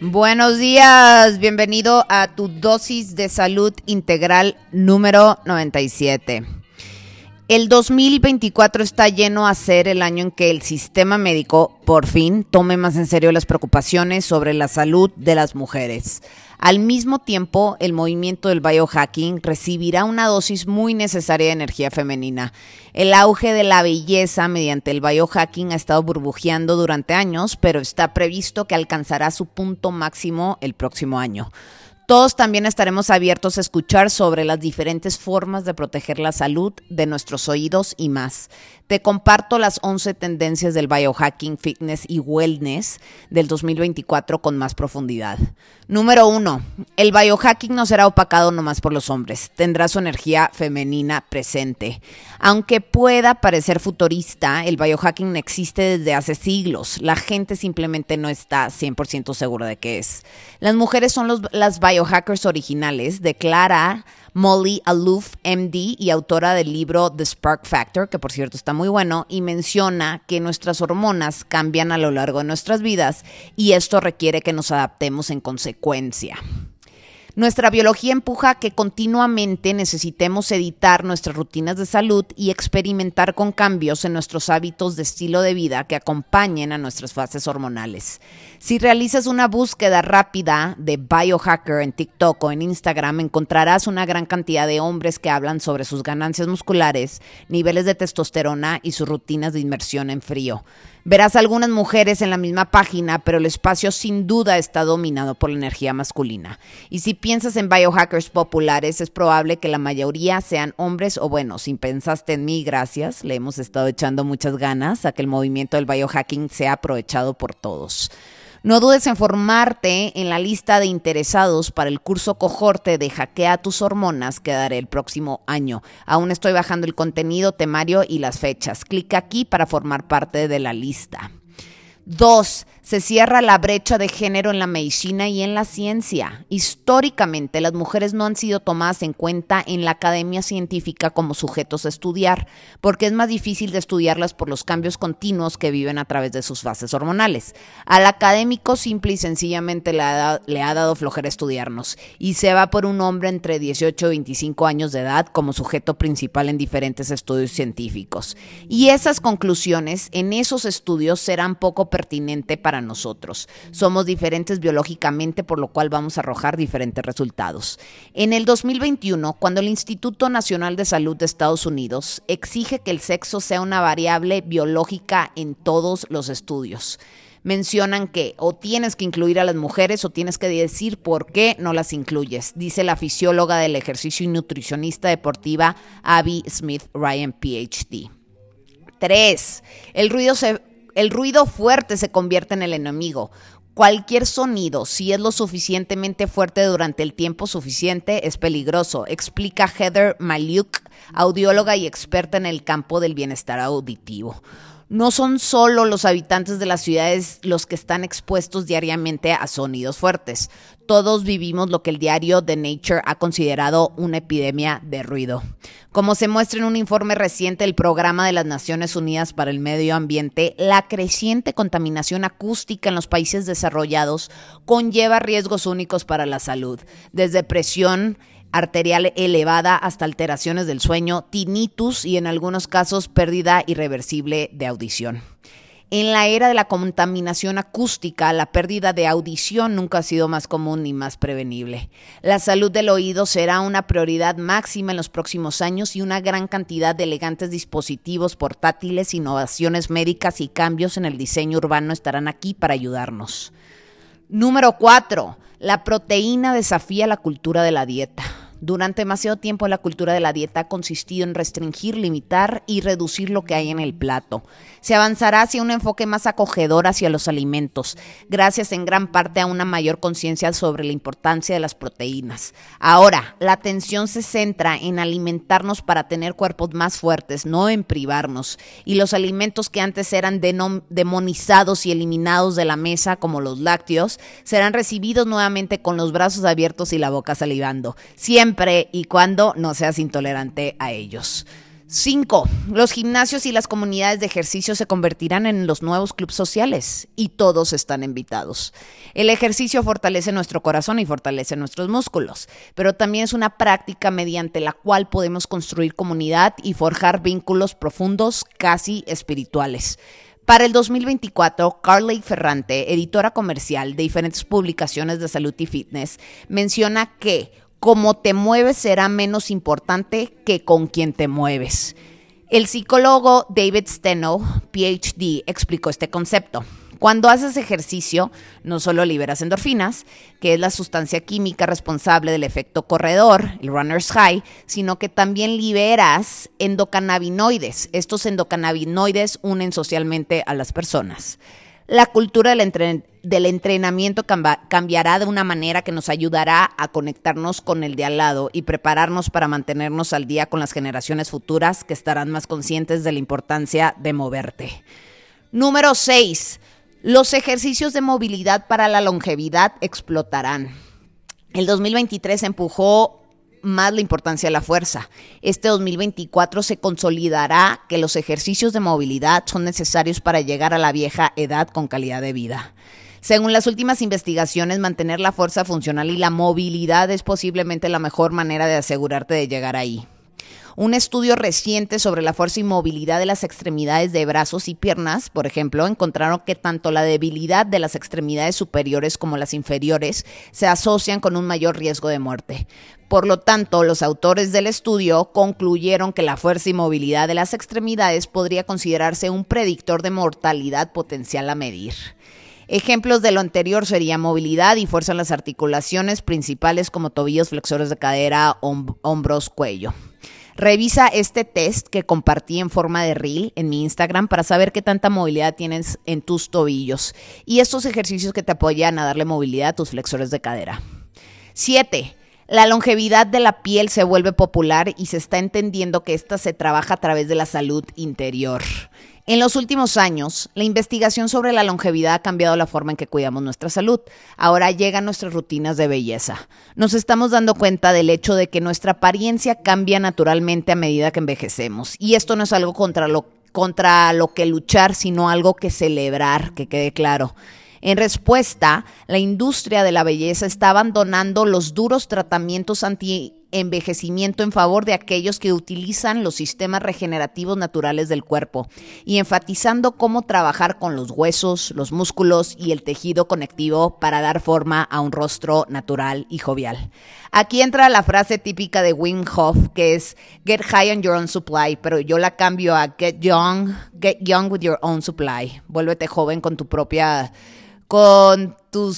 Buenos días, bienvenido a tu dosis de salud integral número 97. El 2024 está lleno a ser el año en que el sistema médico, por fin, tome más en serio las preocupaciones sobre la salud de las mujeres. Al mismo tiempo, el movimiento del biohacking recibirá una dosis muy necesaria de energía femenina. El auge de la belleza mediante el biohacking ha estado burbujeando durante años, pero está previsto que alcanzará su punto máximo el próximo año. Todos también estaremos abiertos a escuchar sobre las diferentes formas de proteger la salud de nuestros oídos y más. Te comparto las 11 tendencias del biohacking, fitness y wellness del 2024 con más profundidad. Número 1. El biohacking no será opacado nomás por los hombres. Tendrá su energía femenina presente. Aunque pueda parecer futurista, el biohacking existe desde hace siglos. La gente simplemente no está 100% segura de qué es. Las mujeres son las biohackers originales, declara Molly Aloof, MD y autora del libro The Spark Factor, que por cierto está muy bueno, y menciona que nuestras hormonas cambian a lo largo de nuestras vidas y esto requiere que nos adaptemos en consecuencia. Nuestra biología empuja a que continuamente necesitemos editar nuestras rutinas de salud y experimentar con cambios en nuestros hábitos de estilo de vida que acompañen a nuestras fases hormonales. Si realizas una búsqueda rápida de biohacker en TikTok o en Instagram, encontrarás una gran cantidad de hombres que hablan sobre sus ganancias musculares, niveles de testosterona y sus rutinas de inmersión en frío. Verás algunas mujeres en la misma página, pero el espacio sin duda está dominado por la energía masculina. Y si piensas en biohackers populares, es probable que la mayoría sean hombres o bueno, si pensaste en mí, gracias. Le hemos estado echando muchas ganas a que el movimiento del biohacking sea aprovechado por todos. No dudes en formarte en la lista de interesados para el curso cohorte de Hackea tus hormonas que daré el próximo año. Aún estoy bajando el contenido, temario y las fechas. Clica aquí para formar parte de la lista. 2. Se cierra la brecha de género en la medicina y en la ciencia. Históricamente, las mujeres no han sido tomadas en cuenta en la academia científica como sujetos a estudiar, porque es más difícil de estudiarlas por los cambios continuos que viven a través de sus fases hormonales. Al académico simple y sencillamente le ha dado flojera estudiarnos y se va por un hombre entre 18 y 25 años de edad como sujeto principal en diferentes estudios científicos. Y esas conclusiones en esos estudios serán poco pertinentes para nosotros. Somos diferentes biológicamente, por lo cual vamos a arrojar diferentes resultados. En el 2021, cuando el Instituto Nacional de Salud de Estados Unidos exige que el sexo sea una variable biológica en todos los estudios, mencionan que o tienes que incluir a las mujeres o tienes que decir por qué no las incluyes, dice la fisióloga del ejercicio y nutricionista deportiva Abby Smith Ryan, PhD. 3. El ruido fuerte se convierte en el enemigo. Cualquier sonido, si es lo suficientemente fuerte durante el tiempo suficiente, es peligroso, explica Heather Maluk, audióloga y experta en el campo del bienestar auditivo. No son solo los habitantes de las ciudades los que están expuestos diariamente a sonidos fuertes. Todos vivimos lo que el diario The Nature ha considerado una epidemia de ruido. Como se muestra en un informe reciente del Programa de las Naciones Unidas para el Medio Ambiente, la creciente contaminación acústica en los países desarrollados conlleva riesgos únicos para la salud, desde presión arterial elevada hasta alteraciones del sueño, tinnitus y en algunos casos pérdida irreversible de audición. En la era de la contaminación acústica, la pérdida de audición nunca ha sido más común ni más prevenible. La salud del oído será una prioridad máxima en los próximos años y una gran cantidad de elegantes dispositivos portátiles, innovaciones médicas y cambios en el diseño urbano estarán aquí para ayudarnos. Número 4. La proteína desafía la cultura de la dieta. Durante demasiado tiempo la cultura de la dieta ha consistido en restringir, limitar y reducir lo que hay en el plato. Se avanzará hacia un enfoque más acogedor hacia los alimentos, gracias en gran parte a una mayor conciencia sobre la importancia de las proteínas. Ahora, la atención se centra en alimentarnos para tener cuerpos más fuertes, no en privarnos. Y los alimentos que antes eran demonizados y eliminados de la mesa, como los lácteos, serán recibidos nuevamente con los brazos abiertos y la boca salivando. Siempre y cuando no seas intolerante a ellos. 5. Los gimnasios y las comunidades de ejercicio se convertirán en los nuevos clubes sociales y todos están invitados. El ejercicio fortalece nuestro corazón y fortalece nuestros músculos, pero también es una práctica mediante la cual podemos construir comunidad y forjar vínculos profundos, casi espirituales. Para el 2024, Carly Ferrante, editora comercial de diferentes publicaciones de salud y fitness, menciona que cómo te mueves será menos importante que con quién te mueves. El psicólogo David Steno, PhD, explicó este concepto. Cuando haces ejercicio, no solo liberas endorfinas, que es la sustancia química responsable del efecto corredor, el runner's high, sino que también liberas endocannabinoides. Estos endocannabinoides unen socialmente a las personas. La cultura del entrenamiento cambiará de una manera que nos ayudará a conectarnos con el de al lado y prepararnos para mantenernos al día con las generaciones futuras que estarán más conscientes de la importancia de moverte. Número 6. Los ejercicios de movilidad para la longevidad explotarán. El 2023 empujó más la importancia de la fuerza. Este 2024 se consolidará que los ejercicios de movilidad son necesarios para llegar a la vieja edad con calidad de vida. Según las últimas investigaciones, mantener la fuerza funcional y la movilidad es posiblemente la mejor manera de asegurarte de llegar ahí. Un estudio reciente sobre la fuerza y movilidad de las extremidades de brazos y piernas, por ejemplo, encontraron que tanto la debilidad de las extremidades superiores como las inferiores se asocian con un mayor riesgo de muerte. Por lo tanto, los autores del estudio concluyeron que la fuerza y movilidad de las extremidades podría considerarse un predictor de mortalidad potencial a medir. Ejemplos de lo anterior serían movilidad y fuerza en las articulaciones principales como tobillos, flexores de cadera, hombros, cuello. Revisa este test que compartí en forma de reel en mi Instagram para saber qué tanta movilidad tienes en tus tobillos y estos ejercicios que te apoyan a darle movilidad a tus flexores de cadera. 7. La longevidad de la piel se vuelve popular y se está entendiendo que esta se trabaja a través de la salud interior. En los últimos años, la investigación sobre la longevidad ha cambiado la forma en que cuidamos nuestra salud. Ahora llegan nuestras rutinas de belleza. Nos estamos dando cuenta del hecho de que nuestra apariencia cambia naturalmente a medida que envejecemos. Y esto no es algo contra lo que luchar, sino algo que celebrar, que quede claro. En respuesta, la industria de la belleza está abandonando los duros tratamientos anti-envejecimiento en favor de aquellos que utilizan los sistemas regenerativos naturales del cuerpo y enfatizando cómo trabajar con los huesos, los músculos y el tejido conectivo para dar forma a un rostro natural y jovial. Aquí entra la frase típica de Wim Hof, que es "Get high on your own supply", pero yo la cambio a "Get young with your own supply". Vuélvete joven con tu propia... con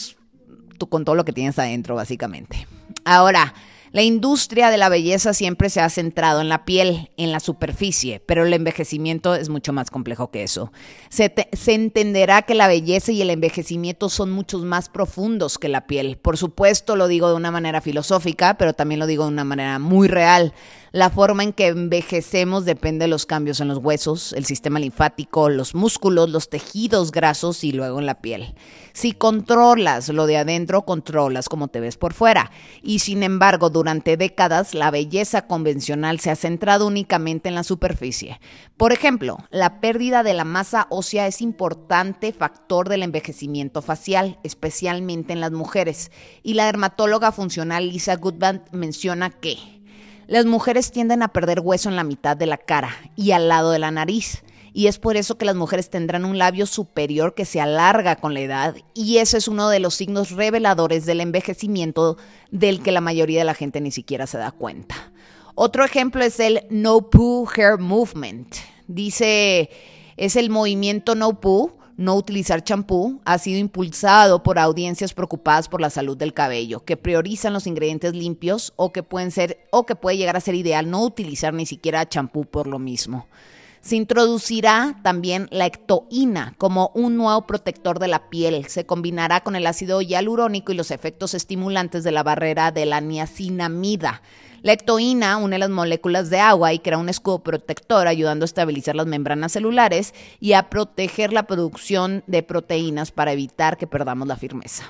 todo lo que tienes adentro, básicamente. Ahora, la industria de la belleza siempre se ha centrado en la piel, en la superficie, pero el envejecimiento es mucho más complejo que eso. Se entenderá que la belleza y el envejecimiento son muchos más profundos que la piel. Por supuesto, lo digo de una manera filosófica, pero también lo digo de una manera muy real. La forma en que envejecemos depende de los cambios en los huesos, el sistema linfático, los músculos, los tejidos grasos y luego en la piel. Si controlas lo de adentro, controlas cómo te ves por fuera. Y sin embargo, durante décadas, la belleza convencional se ha centrado únicamente en la superficie. Por ejemplo, la pérdida de la masa ósea es importante factor del envejecimiento facial, especialmente en las mujeres. Y la dermatóloga funcional Lisa Goodman menciona que las mujeres tienden a perder hueso en la mitad de la cara y al lado de la nariz. Y es por eso que las mujeres tendrán un labio superior que se alarga con la edad. Y ese es uno de los signos reveladores del envejecimiento del que la mayoría de la gente ni siquiera se da cuenta. Otro ejemplo es el No Poo Hair Movement. Dice, es el movimiento No Poo, no utilizar champú, ha sido impulsado por audiencias preocupadas por la salud del cabello, que priorizan los ingredientes limpios o que puede llegar a ser ideal no utilizar ni siquiera champú por lo mismo. Se introducirá también la ectoína como un nuevo protector de la piel. Se combinará con el ácido hialurónico y los efectos estimulantes de la barrera de la niacinamida. La ectoína une las moléculas de agua y crea un escudo protector, ayudando a estabilizar las membranas celulares y a proteger la producción de proteínas para evitar que perdamos la firmeza.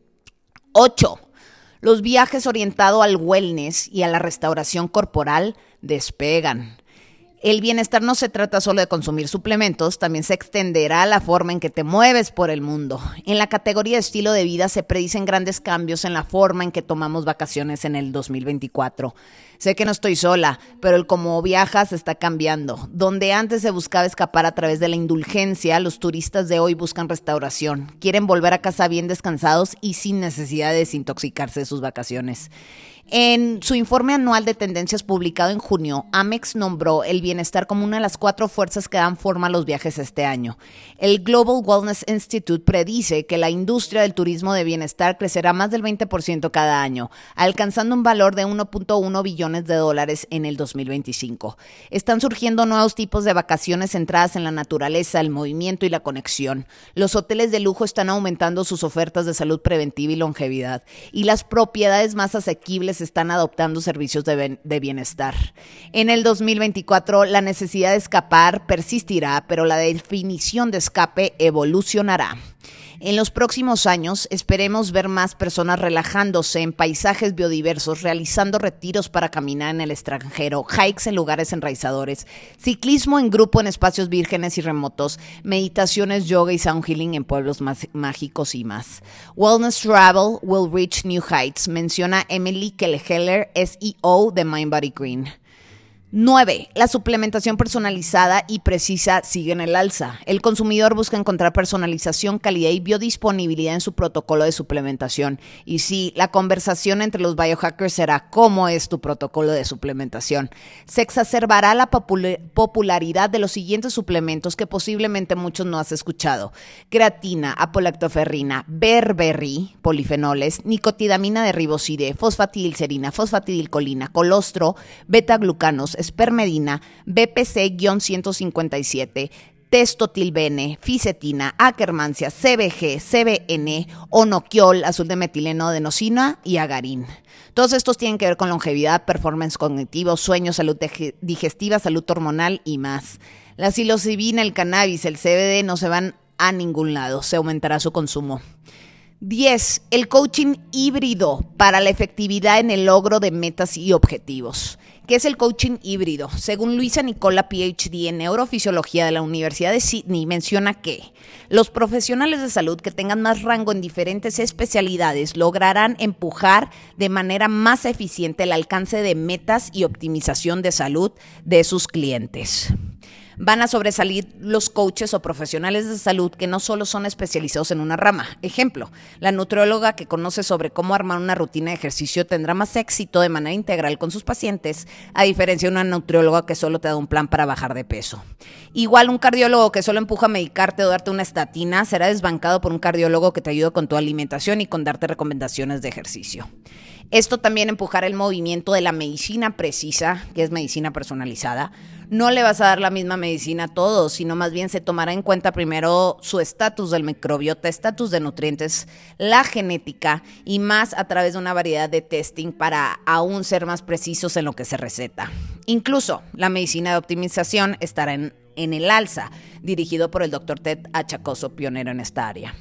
8. Los viajes orientados al wellness y a la restauración corporal despegan. El bienestar no se trata solo de consumir suplementos, también se extenderá a la forma en que te mueves por el mundo. En la categoría de estilo de vida se predicen grandes cambios en la forma en que tomamos vacaciones en el 2024. Sé que no estoy sola, pero el cómo viajas está cambiando. Donde antes se buscaba escapar a través de la indulgencia, los turistas de hoy buscan restauración. Quieren volver a casa bien descansados y sin necesidad de desintoxicarse de sus vacaciones. En su informe anual de tendencias publicado en junio, Amex nombró el bienestar como una de las 4 fuerzas que dan forma a los viajes este año. El Global Wellness Institute predice que la industria del turismo de bienestar crecerá más del 20% cada año, alcanzando un valor de $1.1 billones en el 2025. Están surgiendo nuevos tipos de vacaciones centradas en la naturaleza, el movimiento y la conexión. Los hoteles de lujo están aumentando sus ofertas de salud preventiva y longevidad, y las propiedades más asequibles están adoptando servicios de bienestar. En el 2024, la necesidad de escapar persistirá, pero la definición de escape evolucionará. En los próximos años esperemos ver más personas relajándose en paisajes biodiversos, realizando retiros para caminar en el extranjero, hikes en lugares enraizadores, ciclismo en grupo en espacios vírgenes y remotos, meditaciones, yoga y sound healing en pueblos mágicos y más. Wellness travel will reach new heights, menciona Emily Kelleher, SEO de Mindbody Green. 9. La suplementación personalizada y precisa sigue en el alza. El consumidor busca encontrar personalización, calidad y biodisponibilidad en su protocolo de suplementación. Y sí, la conversación entre los biohackers será ¿cómo es tu protocolo de suplementación? Se exacerbará la popularidad de los siguientes suplementos que posiblemente muchos no has escuchado: creatina, apolactoferrina, berberry, polifenoles, nicotidamina de riboside, fosfatidilcerina, fosfatidilcolina, colostro, beta-glucanos, espermedina, BPC-157, testotilbene, fisetina, akkermansia, CBG, CBN, onoquiol, azul de metileno, adenosina y agarín. Todos estos tienen que ver con longevidad, performance cognitivo, sueño, salud digestiva, salud hormonal y más. La psilocibina, el cannabis, el CBD no se van a ningún lado, se aumentará su consumo. 10. El coaching híbrido para la efectividad en el logro de metas y objetivos. ¿Qué es el coaching híbrido? Según Luisa Nicola, PhD en neurofisiología de la Universidad de Sydney, menciona que los profesionales de salud que tengan más rango en diferentes especialidades lograrán empujar de manera más eficiente el alcance de metas y optimización de salud de sus clientes. Van a sobresalir los coaches o profesionales de salud que no solo son especializados en una rama. Ejemplo, la nutrióloga que conoce sobre cómo armar una rutina de ejercicio tendrá más éxito de manera integral con sus pacientes, a diferencia de una nutrióloga que solo te da un plan para bajar de peso. Igual, un cardiólogo que solo empuja a medicarte o darte una estatina será desbancado por un cardiólogo que te ayuda con tu alimentación y con darte recomendaciones de ejercicio. Esto también empujará el movimiento de la medicina precisa, que es medicina personalizada. No le vas a dar la misma medicina a todos, sino más bien se tomará en cuenta primero su estatus del microbiota, estatus de nutrientes, la genética y más a través de una variedad de testing para aún ser más precisos en lo que se receta. Incluso la medicina de optimización estará en el alza, dirigido por el Dr. Ted Achacoso, pionero en esta área.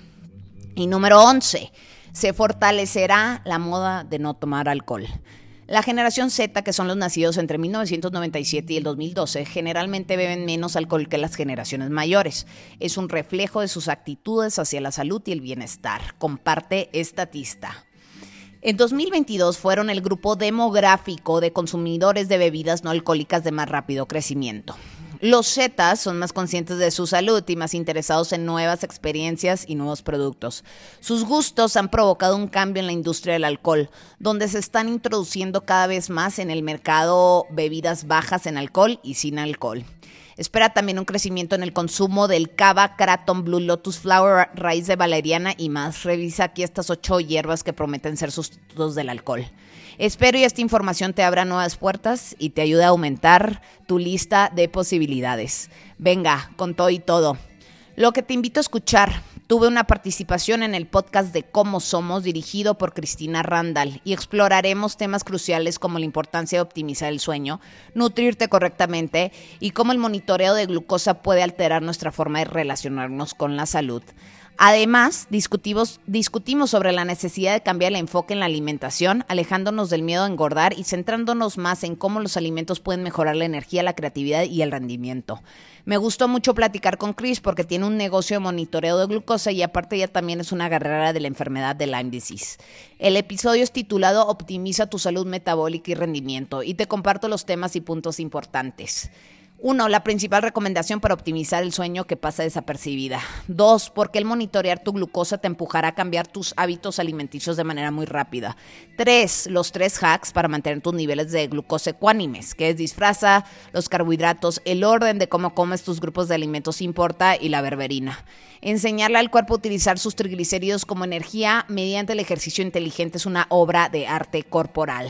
Y número 11. Se fortalecerá la moda de no tomar alcohol. La generación Z, que son los nacidos entre 1997 y el 2012, generalmente beben menos alcohol que las generaciones mayores. Es un reflejo de sus actitudes hacia la salud y el bienestar, comparte Statista. En 2022 fueron el grupo demográfico de consumidores de bebidas no alcohólicas de más rápido crecimiento. Los Zetas son más conscientes de su salud y más interesados en nuevas experiencias y nuevos productos. Sus gustos han provocado un cambio en la industria del alcohol, donde se están introduciendo cada vez más en el mercado bebidas bajas en alcohol y sin alcohol. Espera también un crecimiento en el consumo del Cava, Kratom, Blue Lotus Flower, raíz de valeriana y más. Revisa aquí estas 8 hierbas que prometen ser sustitutos del alcohol. Espero y esta información te abra nuevas puertas y te ayude a aumentar tu lista de posibilidades. Venga, con todo y todo. Lo que te invito a escuchar, tuve una participación en el podcast de Cómo Somos, dirigido por Cristina Randall, y exploraremos temas cruciales como la importancia de optimizar el sueño, nutrirte correctamente y cómo el monitoreo de glucosa puede alterar nuestra forma de relacionarnos con la salud. Además, discutimos sobre la necesidad de cambiar el enfoque en la alimentación, alejándonos del miedo a engordar y centrándonos más en cómo los alimentos pueden mejorar la energía, la creatividad y el rendimiento. Me gustó mucho platicar con Chris porque tiene un negocio de monitoreo de glucosa y aparte ella también es una guerrera de la enfermedad de Lyme disease. El episodio es titulado Optimiza tu salud metabólica y rendimiento y te comparto los temas y puntos importantes. 1. La principal recomendación para optimizar el sueño que pasa desapercibida. 2. Porque el monitorear tu glucosa te empujará a cambiar tus hábitos alimenticios de manera muy rápida. 3. Los 3 hacks para mantener tus niveles de glucosa ecuánimes, que es disfraza, los carbohidratos, el orden de cómo comes tus grupos de alimentos importa y la berberina. Enseñarle al cuerpo a utilizar sus triglicéridos como energía mediante el ejercicio inteligente es una obra de arte corporal.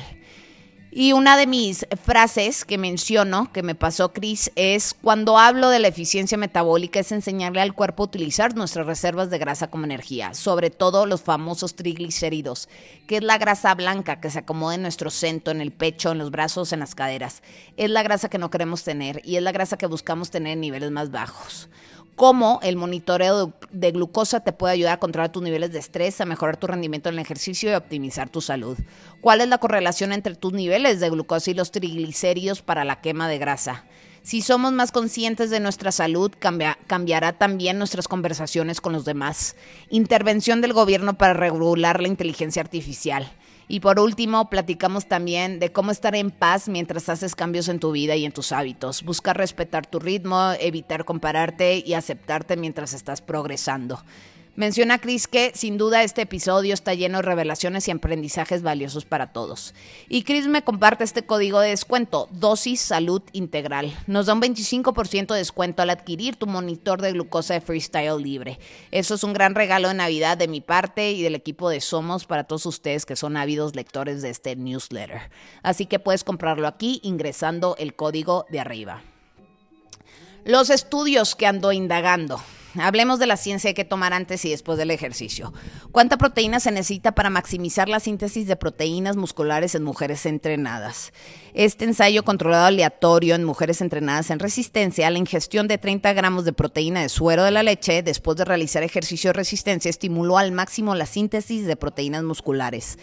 Y una de mis frases que menciono, que me pasó Chris, es cuando hablo de la eficiencia metabólica es enseñarle al cuerpo a utilizar nuestras reservas de grasa como energía, sobre todo los famosos triglicéridos, que es la grasa blanca que se acomoda en nuestro centro, en el pecho, en los brazos, en las caderas. Es la grasa que no queremos tener y es la grasa que buscamos tener en niveles más bajos. Cómo el monitoreo de glucosa te puede ayudar a controlar tus niveles de estrés, a mejorar tu rendimiento en el ejercicio y a optimizar tu salud. ¿Cuál es la correlación entre tus niveles de glucosa y los triglicéridos para la quema de grasa? Si somos más conscientes de nuestra salud, cambiará también nuestras conversaciones con los demás. Intervención del gobierno para regular la inteligencia artificial. Y por último, platicamos también de cómo estar en paz mientras haces cambios en tu vida y en tus hábitos. Buscar respetar tu ritmo, evitar compararte y aceptarte mientras estás progresando. Menciona Chris que sin duda este episodio está lleno de revelaciones y aprendizajes valiosos para todos. Y Chris me comparte este código de descuento, Dosis Salud Integral. Nos da un 25% de descuento al adquirir tu monitor de glucosa de Freestyle Libre. Eso es un gran regalo de Navidad de mi parte y del equipo de Somos para todos ustedes que son ávidos lectores de este newsletter. Así que puedes comprarlo aquí ingresando el código de arriba. Los estudios que ando indagando. Hablemos de la ciencia que tomar antes y después del ejercicio. ¿Cuánta proteína se necesita para maximizar la síntesis de proteínas musculares en mujeres entrenadas? Este ensayo controlado aleatorio en mujeres entrenadas en resistencia, la ingestión de 30 gramos de proteína de suero de la leche después de realizar ejercicio de resistencia estimuló al máximo la síntesis de proteínas musculares.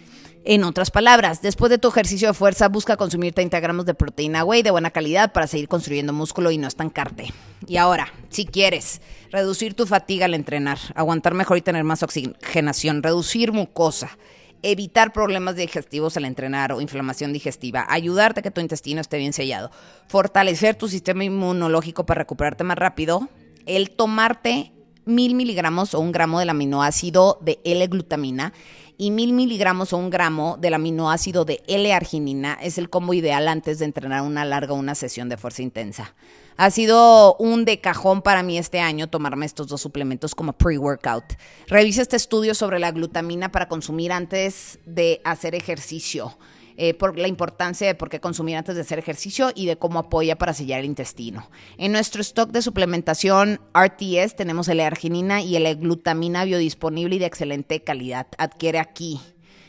En otras palabras, después de tu ejercicio de fuerza, busca consumir 30 gramos de proteína whey de buena calidad para seguir construyendo músculo y no estancarte. Y ahora, si quieres reducir tu fatiga al entrenar, aguantar mejor y tener más oxigenación, reducir mucosa, evitar problemas digestivos al entrenar o inflamación digestiva, ayudarte a que tu intestino esté bien sellado, fortalecer tu sistema inmunológico para recuperarte más rápido, el tomarte 1000 miligramos o 1 gramo del aminoácido de L-glutamina y 1000 miligramos o 1 gramo del aminoácido de L-arginina es el combo ideal antes de entrenar una sesión de fuerza intensa. Ha sido un de cajón para mí este año tomarme estos 2 suplementos como pre-workout. Revisa este estudio sobre la glutamina para consumir antes de hacer ejercicio. Por la importancia de por qué consumir antes de hacer ejercicio y de cómo apoya para sellar el intestino. En nuestro stock de suplementación RTS tenemos L-arginina y L-glutamina biodisponible y de excelente calidad. Adquiere aquí.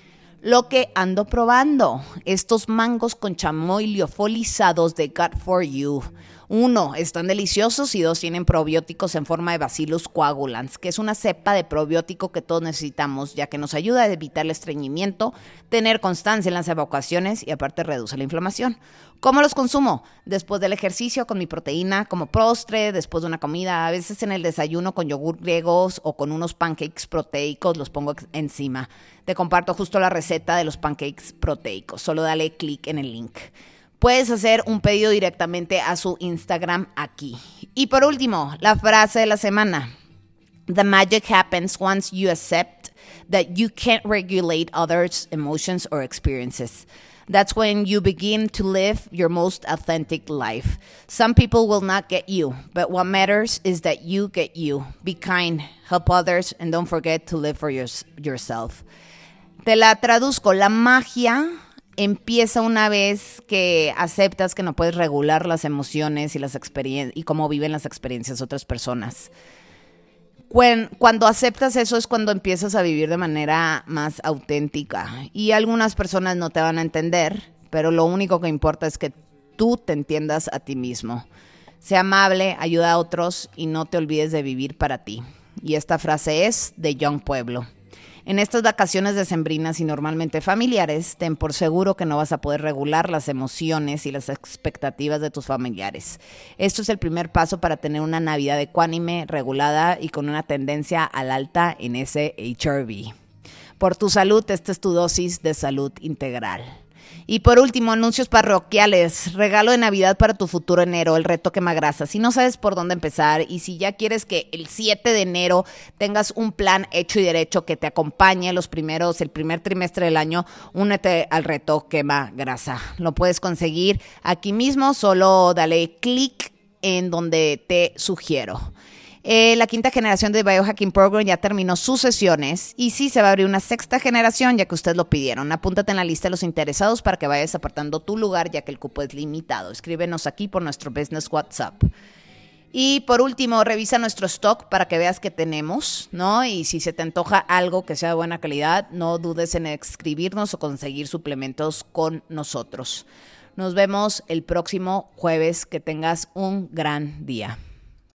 Lo que ando probando, estos mangos con chamoy liofolizados de Gut4U. 1, están deliciosos y 2, tienen probióticos en forma de Bacillus coagulans, que es una cepa de probiótico que todos necesitamos, ya que nos ayuda a evitar el estreñimiento, tener constancia en las evacuaciones y aparte reduce la inflamación. ¿Cómo los consumo? Después del ejercicio con mi proteína, como postre, después de una comida, a veces en el desayuno con yogur griegos o con unos pancakes proteicos, los pongo encima. Te comparto justo la receta de los pancakes proteicos, solo dale clic en el link. Puedes hacer un pedido directamente a su Instagram aquí. Y por último, la frase de la semana. The magic happens once you accept that you can't regulate others' emotions or experiences. That's when you begin to live your most authentic life. Some people will not get you, but what matters is that you get you. Be kind, help others, and don't forget to live for yourself. Te la traduzco. La magia empieza una vez que aceptas que no puedes regular las emociones y las experiencias y cómo viven las experiencias de otras personas. Cuando aceptas eso es cuando empiezas a vivir de manera más auténtica. Y algunas personas no te van a entender, pero lo único que importa es que tú te entiendas a ti mismo. Sé amable, ayuda a otros y no te olvides de vivir para ti. y esta frase es de Young Pueblo. En estas vacaciones decembrinas y normalmente familiares, ten por seguro que no vas a poder regular las emociones y las expectativas de tus familiares. Esto es el primer paso para tener una Navidad ecuánime, regulada y con una tendencia al alta en ese HRV. Por tu salud, esta es tu dosis de salud integral. Y por último, anuncios parroquiales, regalo de Navidad para tu futuro enero, el reto Quemagrasa. Si no sabes por dónde empezar y si ya quieres que el 7 de enero tengas un plan hecho y derecho que te acompañe el primer trimestre del año, únete al reto Quemagrasa. Lo puedes conseguir aquí mismo, solo dale clic en donde te sugiero. La quinta generación de Biohacking Program ya terminó sus sesiones y sí se va a abrir una sexta generación ya que ustedes lo pidieron. Apúntate en la lista de los interesados para que vayas apartando tu lugar ya que el cupo es limitado. Escríbenos aquí por nuestro business WhatsApp. Y por último, revisa nuestro stock para que veas qué tenemos, ¿no? Y si se te antoja algo que sea de buena calidad, no dudes en escribirnos o conseguir suplementos con nosotros. Nos vemos el próximo jueves. Que tengas un gran día.